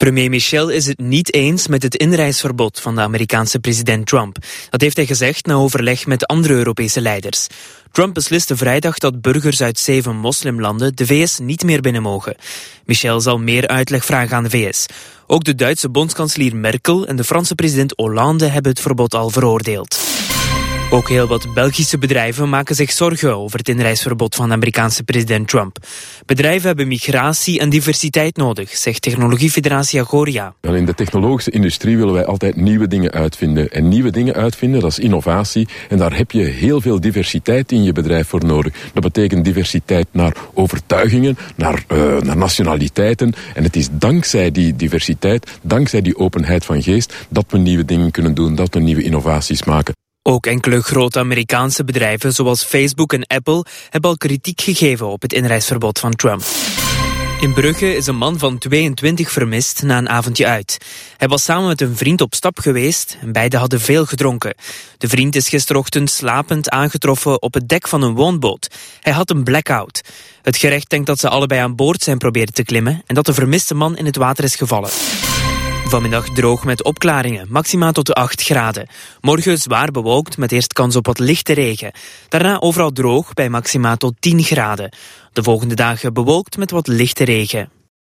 Premier Michel is het niet eens met het inreisverbod van de Amerikaanse president Trump. Dat heeft hij gezegd na overleg met andere Europese leiders. Trump besliste vrijdag dat burgers uit 7 moslimlanden de VS niet meer binnen mogen. Michel zal meer uitleg vragen aan de VS. Ook de Duitse bondskanselier Merkel en de Franse president Hollande hebben het verbod al veroordeeld. Ook heel wat Belgische bedrijven maken zich zorgen over het inreisverbod van de Amerikaanse president Trump. Bedrijven hebben migratie en diversiteit nodig, zegt Technologiefederatie Agoria. In de technologische industrie willen wij altijd nieuwe dingen uitvinden. En nieuwe dingen uitvinden, dat is innovatie. En daar heb je heel veel diversiteit in je bedrijf voor nodig. Dat betekent diversiteit naar overtuigingen, naar nationaliteiten. En het is dankzij die diversiteit, dankzij die openheid van geest, dat we nieuwe dingen kunnen doen, dat we nieuwe innovaties maken. Ook enkele grote Amerikaanse bedrijven zoals Facebook en Apple hebben al kritiek gegeven op het inreisverbod van Trump. In Brugge is een man van 22 vermist na een avondje uit. Hij was samen met een vriend op stap geweest en beiden hadden veel gedronken. De vriend is gisterochtend slapend aangetroffen op het dek van een woonboot. Hij had een blackout. Het gerecht denkt dat ze allebei aan boord zijn proberen te klimmen en dat de vermiste man in het water is gevallen. Vanmiddag droog met opklaringen, maxima tot 8 graden. Morgen zwaar bewolkt met eerst kans op wat lichte regen. Daarna overal droog bij maxima tot 10 graden. De volgende dagen bewolkt met wat lichte regen.